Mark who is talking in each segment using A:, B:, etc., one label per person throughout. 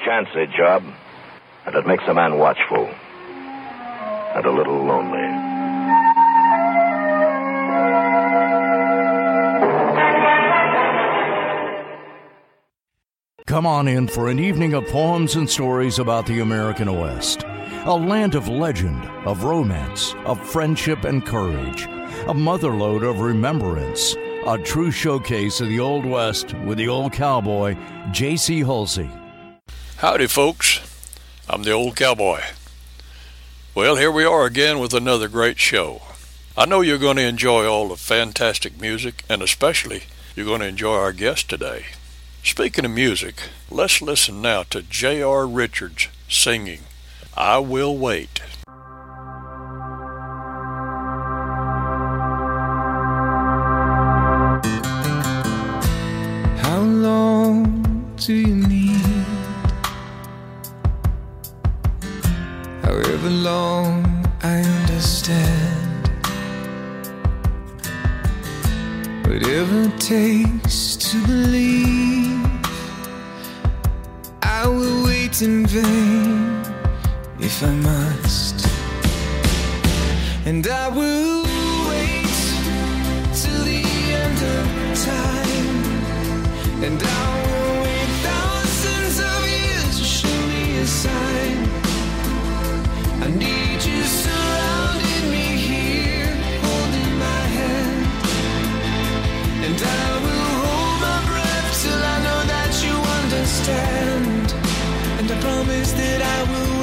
A: chancy job, and it makes a man watchful and a little lonely.
B: Come on in for an evening of poems and stories about the American West. A land of legend, of romance, of friendship and courage. A motherlode of remembrance. A true showcase of the Old West with the old cowboy, J.C. Hulsey.
C: Howdy, folks. I'm the old cowboy. Well, here we are again with another great show. I know you're going to enjoy all the fantastic music, and especially you're going to enjoy our guest today. Speaking of music, let's listen now to J.R. Richards singing, I Will Wait.
D: How long do you need? However long, I understand. Whatever it takes to believe, I will wait in vain if I must. And I will wait till the end of time. And I will wait thousands of years to show me a sign. I need you surrounding me here, holding my hand. And I will hold my breath till I know that you understand. And I promise that I will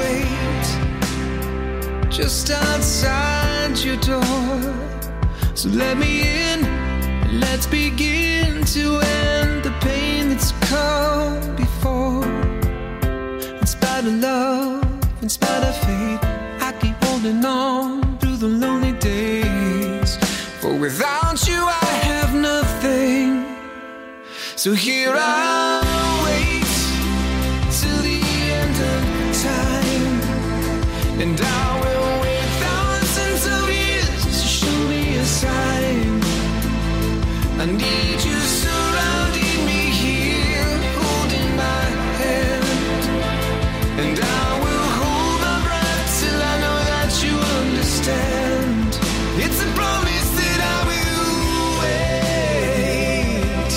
D: wait just outside your door. So let me in, and let's begin to end the pain that's come before. In spite of love, in spite of fate, I keep holding on through the lonely days. For without you I have nothing. So here I'll wait till the end of time. And I will wait thousands of years to show me a sign. I need you surrounding me here, holding my hand. And I will hold my breath till I know that you understand. It's a promise that I will wait.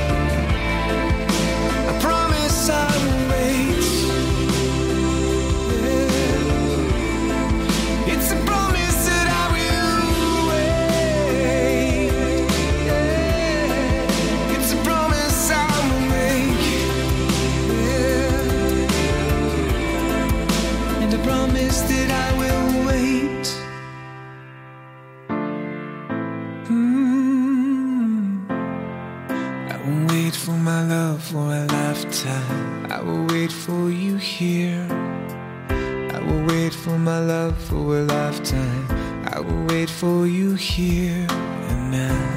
D: I promise I will wait. Yeah. It's a promise that I will wait. Yeah. It's a promise I will make. Yeah. And a promise that I will wait. I will wait for my love for a lifetime. I will wait for you here. I will wait for my love for a lifetime. I will wait for you here and now.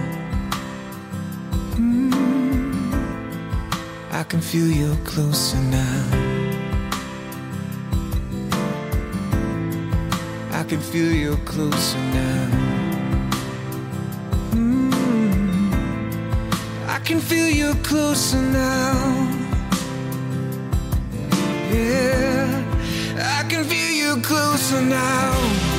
D: I can feel you closer now. I can feel you closer now. I can feel you closer now. Yeah, I can feel you closer now.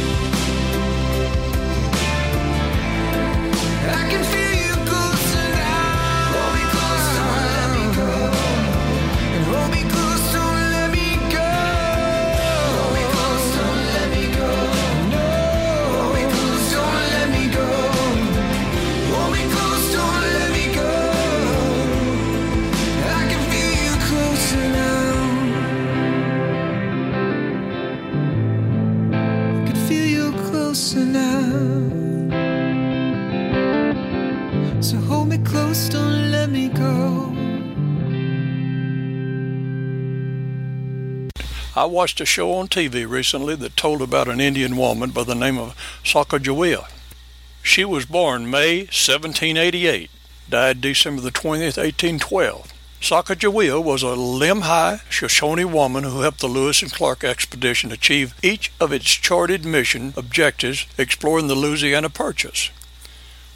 D: I can feel you closer now. Hold me close, don't let me go. And hold me close, don't let me go. Hold me close, don't let me go. No, hold me close, don't let me go. Hold me close, don't let me go. I can feel you closer now. I can feel you closer now. So hold me close, don't let me go.
C: I watched a show on TV recently that told about an Indian woman by the name of Sacagawea. She was born May 1788, died December the 20th, 1812. Sacagawea was a Limhi Shoshone woman who helped the Lewis and Clark expedition achieve each of its charted mission objectives exploring the Louisiana Purchase.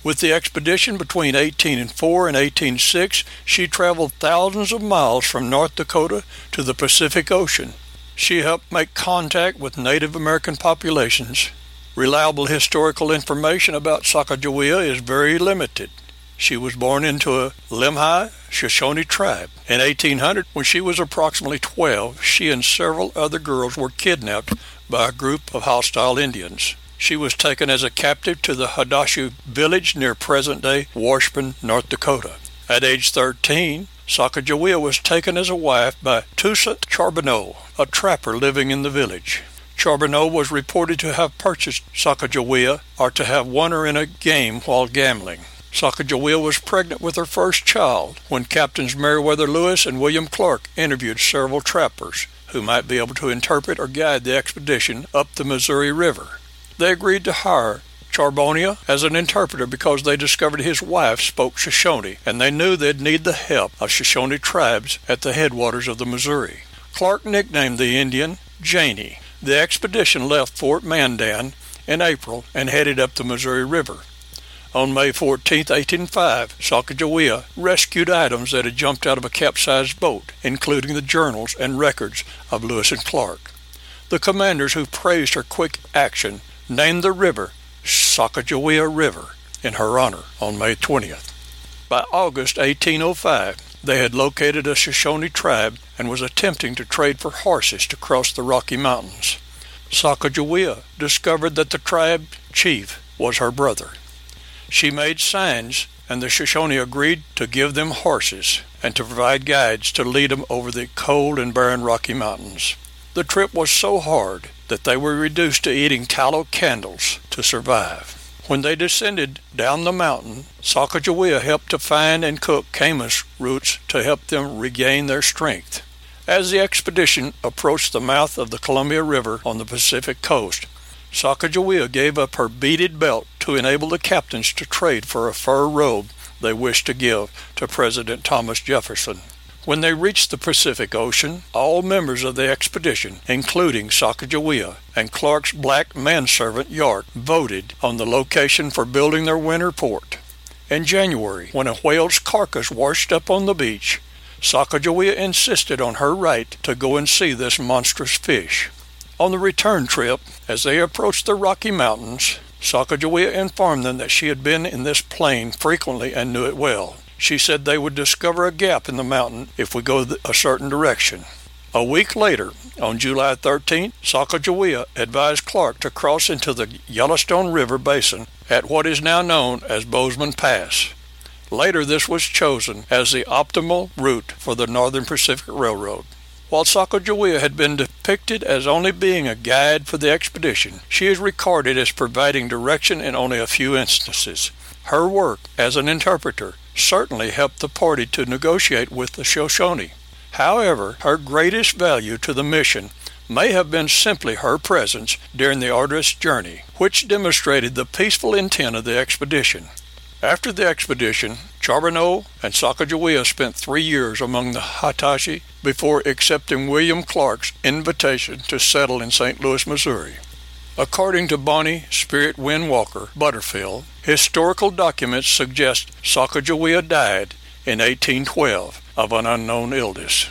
C: With the expedition between 1804 and 1806, she traveled thousands of miles from North Dakota to the Pacific Ocean. She helped make contact with Native American populations. Reliable historical information about Sacagawea is very limited. She was born into a Lemhi Shoshone tribe. In 1800, when she was approximately 12, she and several other girls were kidnapped by a group of hostile Indians. She was taken as a captive to the Hadashu village near present-day Washburn, North Dakota. At age 13, Sacagawea was taken as a wife by Toussaint Charbonneau, a trapper living in the village. Charbonneau was reported to have purchased Sacagawea or to have won her in a game while gambling. Sacagawea was pregnant with her first child when Captains Meriwether Lewis and William Clark interviewed several trappers who might be able to interpret or guide the expedition up the Missouri River. They agreed to hire Charbonneau as an interpreter because they discovered his wife spoke Shoshone, and they knew they'd need the help of Shoshone tribes at the headwaters of the Missouri. Clark nicknamed the Indian Janie. The expedition left Fort Mandan in April and headed up the Missouri River. On May 14, 1805, Sacagawea rescued items that had jumped out of a capsized boat, including the journals and records of Lewis and Clark. The commanders who praised her quick action named the river Sacagawea River in her honor on May 20th. By August 1805, they had located a Shoshone tribe and was attempting to trade for horses to cross the Rocky Mountains. Sacagawea discovered that the tribe chief was her brother. She made signs, and the Shoshone agreed to give them horses and to provide guides to lead them over the cold and barren Rocky Mountains. The trip was so hard that they were reduced to eating tallow candles to survive. When they descended down the mountain, Sacagawea helped to find and cook camas roots to help them regain their strength. As the expedition approached the mouth of the Columbia River on the Pacific coast, Sacagawea gave up her beaded belt to enable the captains to trade for a fur robe they wished to give to President Thomas Jefferson. When they reached the Pacific Ocean, all members of the expedition, including Sacagawea and Clark's black manservant York, voted on the location for building their winter port. In January, when a whale's carcass washed up on the beach, Sacagawea insisted on her right to go and see this monstrous fish. On the return trip, as they approached the Rocky Mountains, Sacagawea informed them that she had been in this plain frequently and knew it well. She said they would discover a gap in the mountain if we go a certain direction. A week later, on July 13th, Sacagawea advised Clark to cross into the Yellowstone River basin at what is now known as Bozeman Pass. Later, this was chosen as the optimal route for the Northern Pacific Railroad. While Sacagawea had been depicted as only being a guide for the expedition, she is recorded as providing direction in only a few instances. Her work as an interpreter certainly helped the party to negotiate with the Shoshone. However, her greatest value to the mission may have been simply her presence during the arduous journey, which demonstrated the peaceful intent of the expedition. After the expedition, Charbonneau and Sacagawea spent 3 years among the Hatashi before accepting William Clark's invitation to settle in St. Louis, Missouri. According to Bonnie Spirit Wind Walker Butterfield, historical documents suggest Sacagawea died in 1812 of an unknown illness.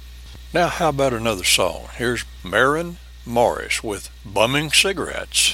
C: Now how about another song? Here's Maren Morris with Bumming Cigarettes.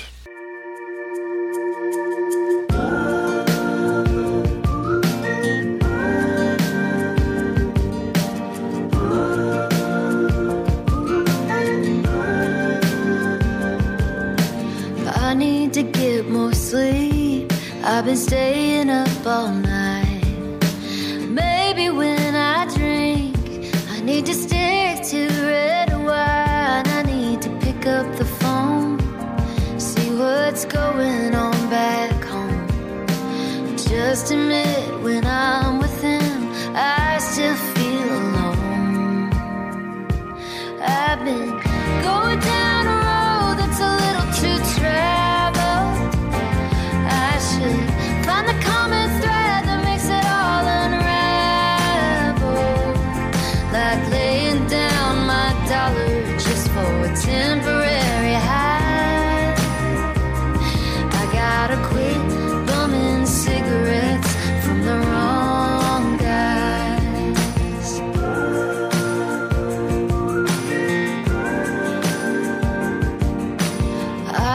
E: I need to get more sleep. I've been staying up all night. Maybe when I drink, I need to stick to red wine. I need to pick up the phone, see what's going on back home. Just admit when I'm with him, I still feel alone. I've been going down a road that's a little too traveled. I should find the common thread that makes it all unravel. Like laying down my dollar just for a temporary high. I gotta quit bumming cigarettes.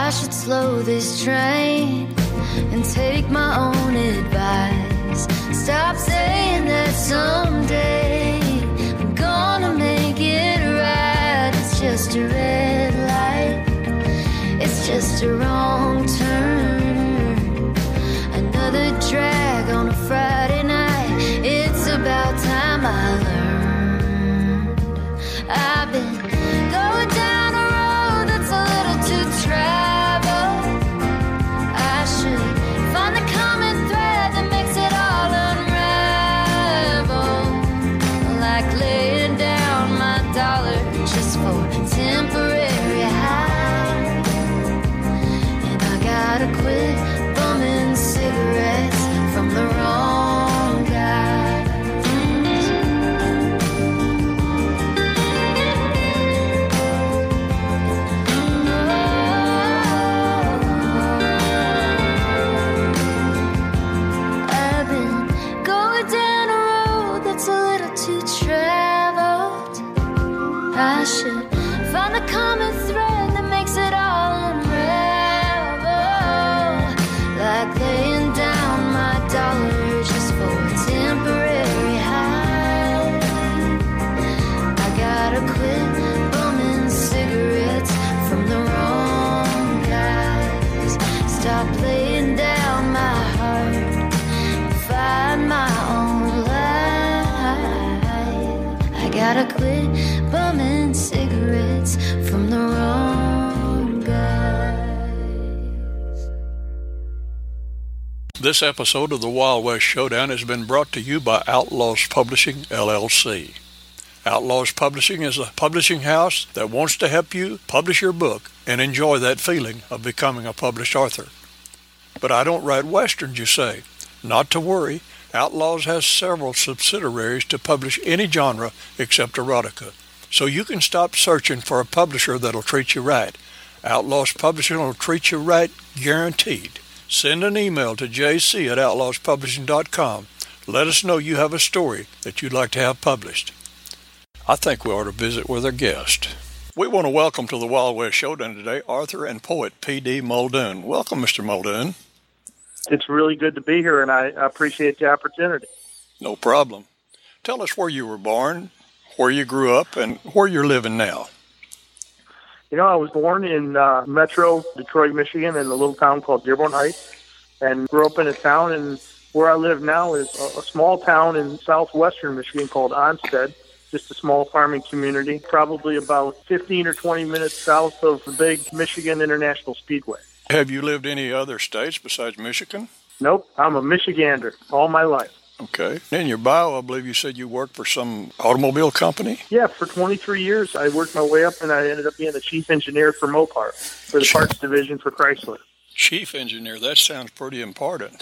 E: I should slow this train and take my own advice. Stop saying that someday I'm gonna make it right. It's just a red light, it's just a wrong turn. Another drag on a Friday night. It's about time I learned. I've been going down a road that's a little too traveled. I should find the common thread that makes it all unravel. Like laying down my dollar just for temporary high. And I gotta quit bumming cigarettes from the wrong guy. I've been going down a road that's a little too traveled. I should find the common thread that makes it all unravel. Like laying down my dollar just for a temporary high. I gotta quit bumming cigarettes from the wrong guys. Stop laying down my heart, find my own life. I gotta quit bumming cigarettes from the wrong guys.
C: This episode of the Wild West Showdown has been brought to you by Outlaws Publishing, LLC. Outlaws Publishing is a publishing house that wants to help you publish your book and enjoy that feeling of becoming a published author. But I don't write westerns, you say. Not to worry. Outlaws has several subsidiaries to publish any genre except erotica. So you can stop searching for a publisher that'll treat you right. Outlaws Publishing will treat you right, guaranteed. Send an email to jc@outlawspublishing.com. Let us know you have a story that you'd like to have published. I think we ought to visit with our guest. We want to welcome to the Wild West Showdown today author and poet P.D. Muldoon. Welcome, Mr. Muldoon.
F: It's really good to be here, and I appreciate the opportunity.
C: No problem. Tell us where you were born, where you grew up, and where you're living now.
F: You know, I was born in Metro Detroit, Michigan, in a little town called Dearborn Heights, and grew up in a town. And where I live now is a small town in southwestern Michigan called Onstead, just a small farming community, probably about 15 or 20 minutes south of the big Michigan International Speedway.
C: Have you lived any other states besides Michigan?
F: Nope, I'm a Michigander all my life.
C: Okay. In your bio, I believe you said you worked for some automobile company?
F: Yeah, for 23 years, I worked my way up, and I ended up being the chief engineer for Mopar, for the parts division for Chrysler.
C: Chief engineer, that sounds pretty important.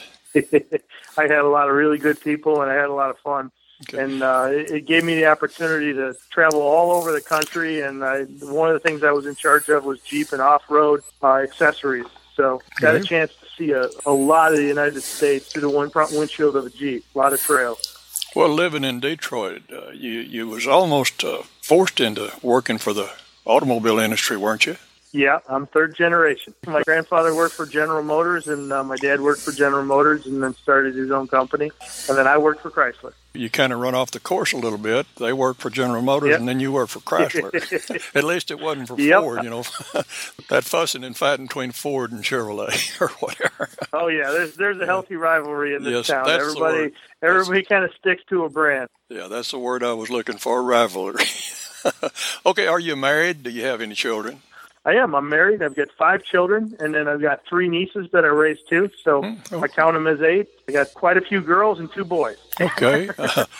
F: I had a lot of really good people, and I had a lot of fun. Okay. And it gave me the opportunity to travel all over the country, and one of the things I was in charge of was Jeep and off-road accessories. So got a chance to see a lot of the United States through the front windshield of a Jeep, a lot of trails.
C: Well, living in Detroit, you was almost forced into working for the automobile industry, weren't you?
F: Yeah, I'm third generation. My grandfather worked for General Motors, and my dad worked for General Motors and then started his own company. And then I worked for Chrysler. You
C: kind of run off the course a little bit. They worked for General Motors, and then you worked for Chrysler. At least it wasn't for Ford, you know. That fussing and fighting between Ford and Chevrolet or whatever.
F: Oh, yeah, there's a healthy rivalry in this town.
C: That's
F: everybody kind of sticks to a brand.
C: Yeah, that's the word I was looking for, rivalry. Okay, are you married? Do you have any children?
F: I am. I'm married. I've got 5 children, and then I've got 3 nieces that I raised too. So I count them as 8. I got quite a few girls and 2 boys.
C: Okay.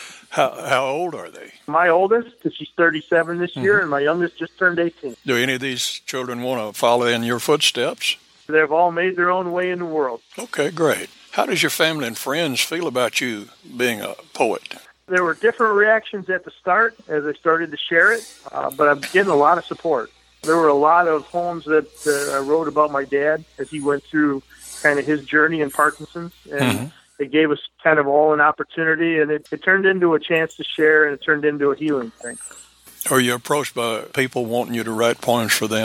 C: How old are they?
F: My oldest, she's 37 this year, and my youngest just turned 18.
C: Do any of these children want to follow in your footsteps?
F: They've all made their own way in the world.
C: Okay, great. How does your family and friends feel about you being a poet?
F: There were different reactions at the start as I started to share it, but I'm getting a lot of support. There were a lot of poems that I wrote about my dad as he went through kind of his journey in Parkinson's, and it gave us kind of all an opportunity, and it turned into a chance to share, and it turned into a healing thing.
C: Are you approached by people wanting you to write poems for them?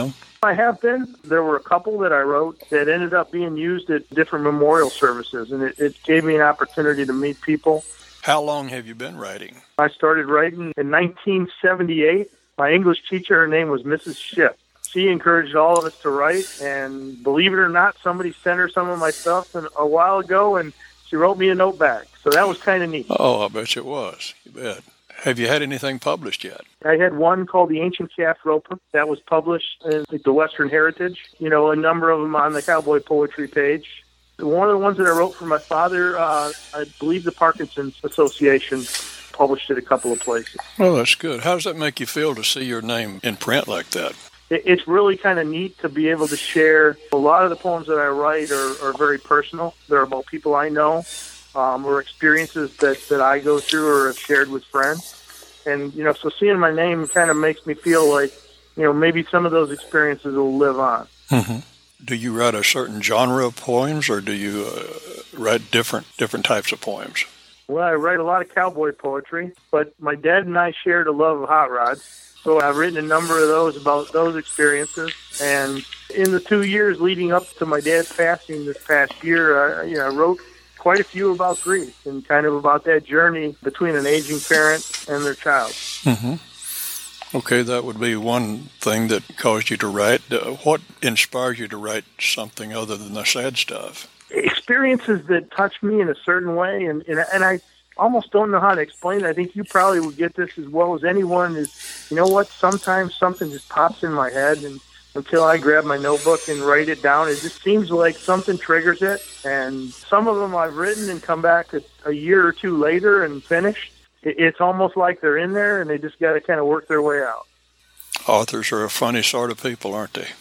F: I have been. There were a couple that I wrote that ended up being used at different memorial services, and it gave me an opportunity to meet people.
C: How long have you been writing?
F: I started writing in 1978. My English teacher, her name was Mrs. Shipp. She encouraged all of us to write, and believe it or not, somebody sent her some of my stuff a while ago, and she wrote me a note back. So that was kind of neat.
C: Oh, I bet it was. You bet. Have you had anything published yet?
F: I had one called The Ancient Calf Roper that was published in the Western Heritage. You know, a number of them on the Cowboy Poetry page. One of the ones that I wrote for my father, I believe the Parkinson's Association published it a couple of places.
C: Oh, that's good. How does that make you feel to see your name in print like that?
F: It's really kind of neat to be able to share. A lot of the poems that I write are very personal. They're about people I know or experiences that I go through or have shared with friends. And, you know, so seeing my name kind of makes me feel like, you know, maybe some of those experiences will live on.
C: Mm-hmm. Do you write a certain genre of poems, or do you write different types of poems?
F: Well, I write a lot of cowboy poetry, but my dad and I shared a love of hot rods. So I've written a number of those about those experiences. And in the 2 years leading up to my dad's passing this past year, I wrote quite a few about grief and kind of about that journey between an aging parent and their child.
C: Mm-hmm. Okay, that would be one thing that caused you to write. What inspired you to write something other than the sad stuff?
F: Experiences that touch me in a certain way, and I almost don't know how to explain it. I think you probably would get this as well as anyone is, you know what, sometimes something just pops in my head, and until I grab my notebook and write it down, it just seems like something triggers it. And some of them I've written and come back a year or two later and finished. It's almost like they're in there and they just got to kind of work their way out.
C: Authors are a funny sort of people, aren't they?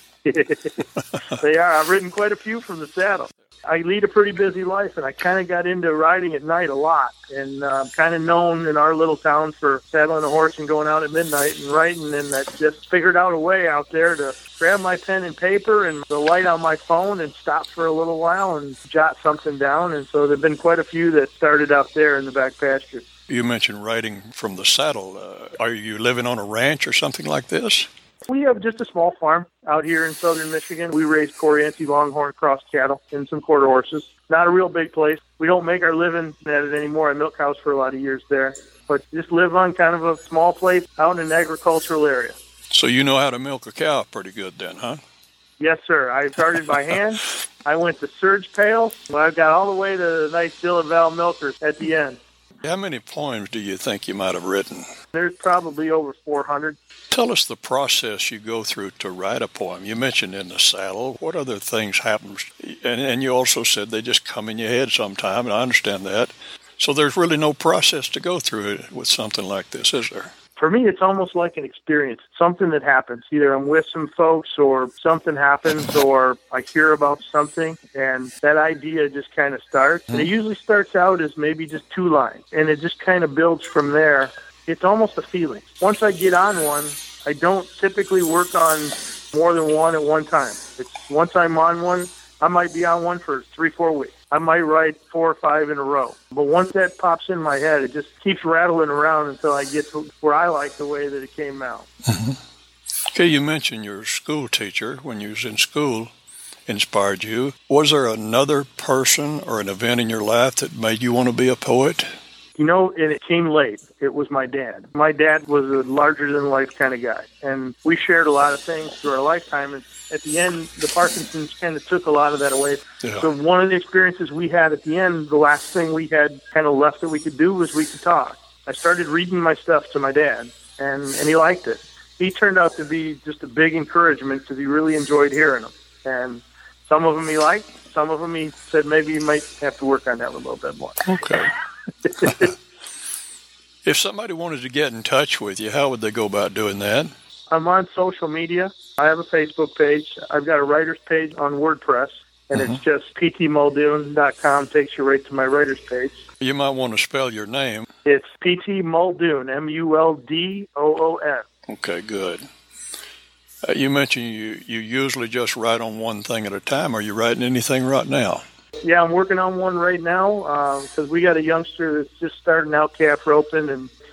F: They are. I've written quite a few from the saddle. I lead a pretty busy life, and I kind of got into riding at night a lot. And I'm kind of known in our little town for saddling a horse and going out at midnight and writing. And I just figured out a way out there to grab my pen and paper and the light on my phone and stop for a little while and jot something down. And so there have been quite a few that started out there in the back pasture.
C: You mentioned writing from the saddle. Are you living on a ranch or something like this?
F: We have just a small farm out here in southern Michigan. We raise Corrientes Longhorn cross cattle and some quarter horses. Not a real big place. We don't make our living at it anymore. I milk cows for a lot of years there. But just live on kind of a small place out in an agricultural area.
C: So you know how to milk a cow pretty good then, huh?
F: Yes, sir. I started by hand. I went to surge pails. I got all the way to the nice Dillaval milkers at the end.
C: How many poems do you think you might have written?
F: There's probably over 400.
C: Tell us the process you go through to write a poem. You mentioned in the saddle. What other things happen? And you also said they just come in your head sometime, and I understand that. So there's really no process to go through it with something like this, is there?
F: For me, it's almost like an experience, something that happens. Either I'm with some folks or something happens or I hear about something and that idea just kind of starts. And it usually starts out as maybe just 2 lines and it just kind of builds from there. It's almost a feeling. Once I get on one, I don't typically work on more than one at one time. It's once I'm on one, I might be on one for 3-4 weeks. I might write 4 or 5 in a row. But once that pops in my head, it just keeps rattling around until I get to where I like the way that it came out.
C: Mm-hmm. Okay, you mentioned your school teacher when you was in school inspired you. Was there another person or an event in your life that made you want to be a poet?
F: You know, and it came late. It was my dad. My dad was a larger-than-life kind of guy, and we shared a lot of things through our lifetime, and at the end, the Parkinson's kind of took a lot of that away. Yeah. So one of the experiences we had at the end, the last thing we had kind of left that we could do was we could talk. I started reading my stuff to my dad, and he liked it. He turned out to be just a big encouragement because he really enjoyed hearing them. And some of them he liked, some of them he said maybe you might have to work on that a little bit more.
C: Okay. If somebody wanted to get in touch with you, how would they go about doing that?
F: I'm on social media. I have a Facebook page. I've got a writer's page on WordPress, and it's just ptmuldoon.com, takes you right to my writer's page.
C: You might want to spell your name.
F: It's P.T. Muldoon, Muldoon.
C: Okay, good. You mentioned you usually just write on one thing at a time. Are you writing anything right now?
F: Yeah, I'm working on one right now because we got a youngster that's just starting out calf roping, and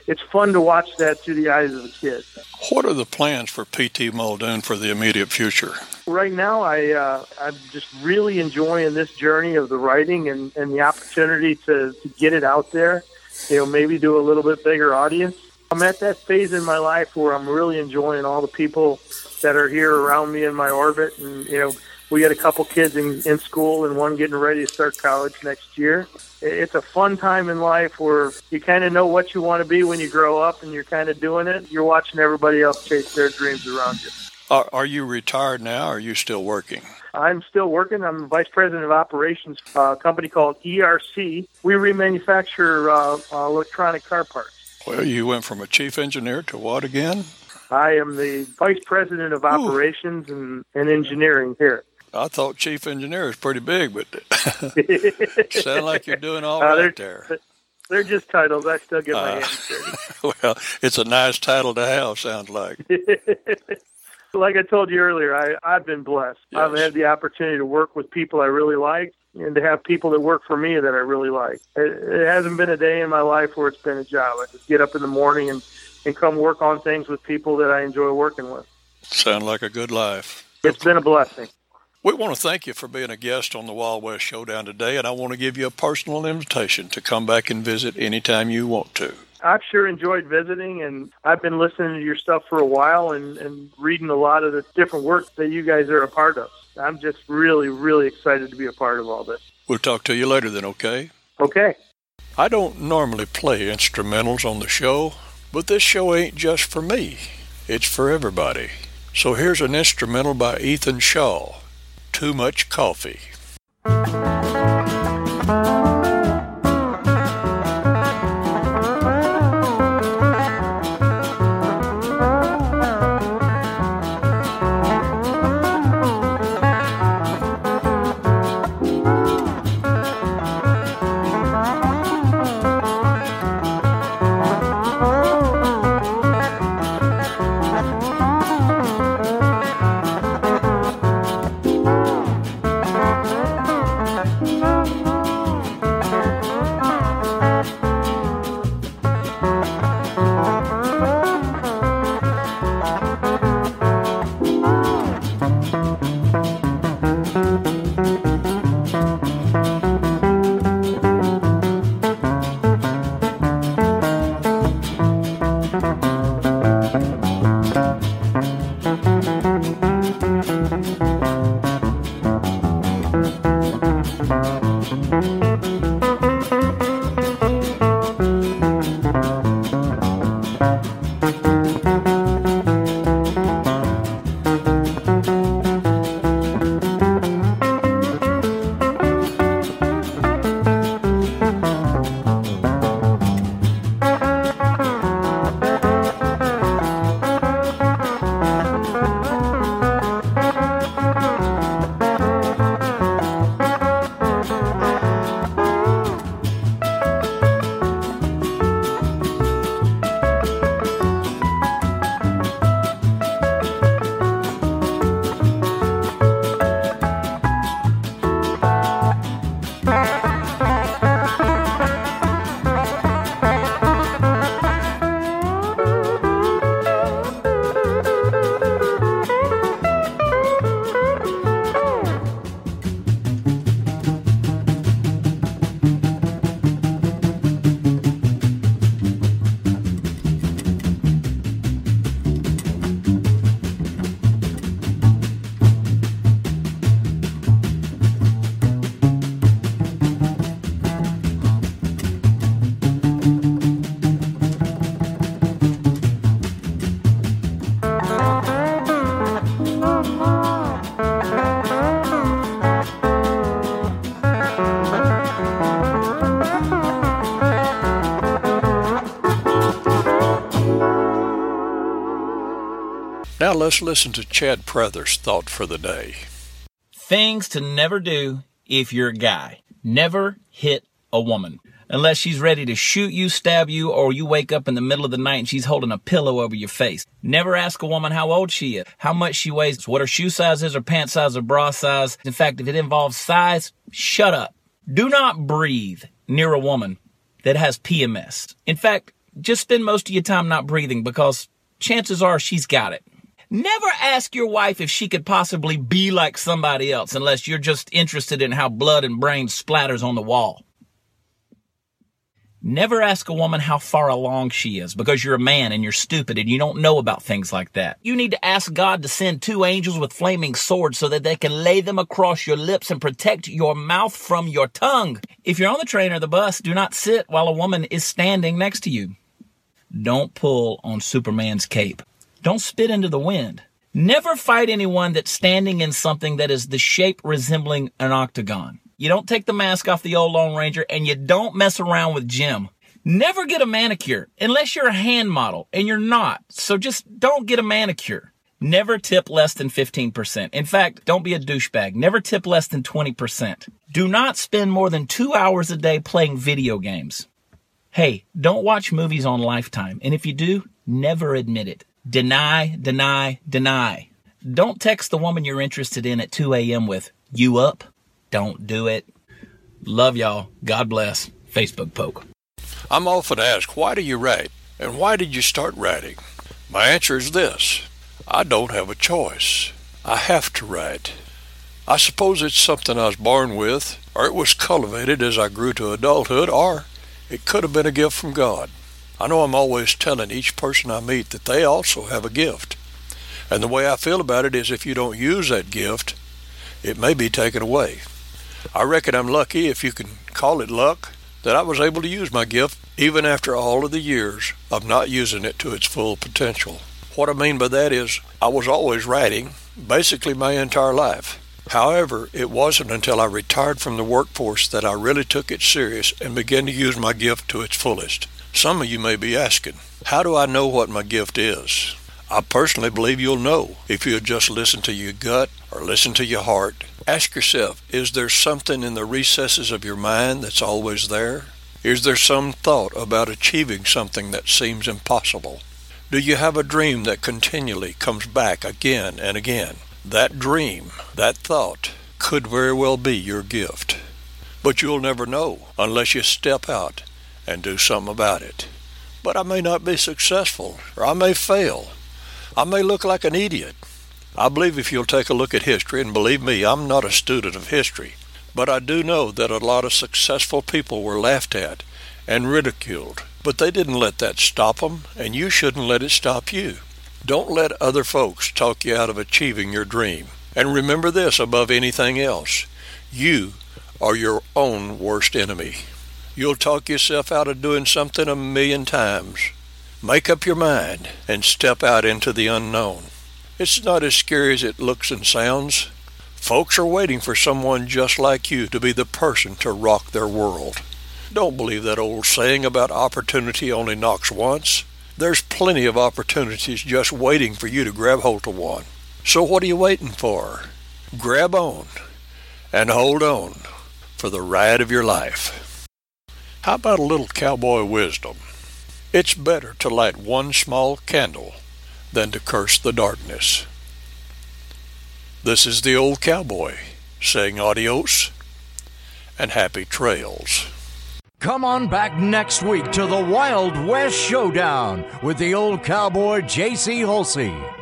F: it's fun to watch that through the eyes of a kid.
C: What are the plans for P.T. Muldoon for the immediate future?
F: Right now, I'm just really enjoying this journey of the writing and the opportunity to get it out there, maybe do a little bit bigger audience. I'm at that phase in my life where I'm really enjoying all the people that are here around me in my orbit. And, we got a couple kids in school and one getting ready to start college next year. It's a fun time in life where you kind of know what you want to be when you grow up, and you're kind of doing it. You're watching everybody else chase their dreams around you.
C: Are you retired now, or are you still working?
F: I'm still working. I'm Vice President of Operations for a company called ERC. We remanufacture electronic car parts.
C: Well, you went from a chief engineer to what again?
F: I am the Vice President of Operations and engineering here.
C: I thought chief engineer is pretty big, but sound like you're doing all right there.
F: They're just titles. I still get my hands dirty.
C: Well, it's a nice title to have, sounds like.
F: Like I told you earlier, I've been blessed.
C: Yes.
F: I've had the opportunity to work with people I really like and to have people that work for me that I really like. It hasn't been a day in my life where it's been a job. I just get up in the morning and come work on things with people that I enjoy working with.
C: Sound like a good life.
F: It's been a blessing.
C: We want to thank you for being a guest on the Wild West Showdown today, and I want to give you a personal invitation to come back and visit anytime you want to.
F: I've sure enjoyed visiting, and I've been listening to your stuff for a while and reading a lot of the different work that you guys are a part of. I'm just really, really excited to be a part of all this.
C: We'll talk to you later then, okay?
F: Okay.
C: I don't normally play instrumentals on the show, but this show ain't just for me. It's for everybody. So here's an instrumental by Ethan Shaw, Too Much Coffee. Now let's listen to Chad Prather's thought for the day.
G: Things to never do if you're a guy. Never hit a woman. Unless she's ready to shoot you, stab you, or you wake up in the middle of the night and she's holding a pillow over your face. Never ask a woman how old she is, how much she weighs, what her shoe size is, her pant size, or bra size. In fact, if it involves size, shut up. Do not breathe near a woman that has PMS. In fact, Just spend most of your time not breathing, because chances are she's got it. Never ask your wife if she could possibly be like somebody else unless you're just interested in how blood and brains splatters on the wall. Never ask a woman how far along she is, because you're a man and you're stupid and you don't know about things like that. You need to ask God to send 2 angels with flaming swords so that they can lay them across your lips and protect your mouth from your tongue. If you're on the train or the bus, do not sit while a woman is standing next to you. Don't pull on Superman's cape. Don't spit into the wind. Never fight anyone that's standing in something that is the shape resembling an octagon. You don't take the mask off the old Lone Ranger, and you don't mess around with Jim. Never get a manicure unless you're a hand model, and you're not. So just don't get a manicure. Never tip less than 15%. In fact, don't be a douchebag. Never tip less than 20%. Do not spend more than 2 hours a day playing video games. Hey, don't watch movies on Lifetime, and if you do, never admit it. Deny, deny, deny. Don't text the woman you're interested in at 2 a.m. with, "You up?" Don't do it. Love y'all. God bless. Facebook poke.
C: I'm often asked, why do you write? And why did you start writing? My answer is this: I don't have a choice. I have to write. I suppose it's something I was born with, or it was cultivated as I grew to adulthood, or it could have been a gift from God. I know I'm always telling each person I meet that they also have a gift. And the way I feel about it is, if you don't use that gift, it may be taken away. I reckon I'm lucky, if you can call it luck, that I was able to use my gift even after all of the years of not using it to its full potential. What I mean by that is, I was always writing, basically my entire life. However, it wasn't until I retired from the workforce that I really took it serious and began to use my gift to its fullest. Some of you may be asking, how do I know what my gift is? I personally believe you'll know if you'll just listen to your gut or listen to your heart. Ask yourself, is there something in the recesses of your mind that's always there? Is there some thought about achieving something that seems impossible? Do you have a dream that continually comes back again and again? That dream, that thought, could very well be your gift. But you'll never know unless you step out and do something about it. But I may not be successful, or I may fail. I may look like an idiot. I believe if you'll take a look at history, and believe me, I'm not a student of history, but I do know that a lot of successful people were laughed at and ridiculed. But they didn't let that stop them, and you shouldn't let it stop you. Don't let other folks talk you out of achieving your dream. And remember this above anything else: you are your own worst enemy. You'll talk yourself out of doing something 1,000,000 times. Make up your mind and step out into the unknown. It's not as scary as it looks and sounds. Folks are waiting for someone just like you to be the person to rock their world. Don't believe that old saying about opportunity only knocks once. There's plenty of opportunities just waiting for you to grab hold of one. So what are you waiting for? Grab on and hold on for the ride of your life. How about a little cowboy wisdom? It's better to light one small candle than to curse the darkness. This is the old cowboy saying adios and happy trails.
B: Come on back next week to the Wild West Showdown with the old cowboy J.C. Hulsey.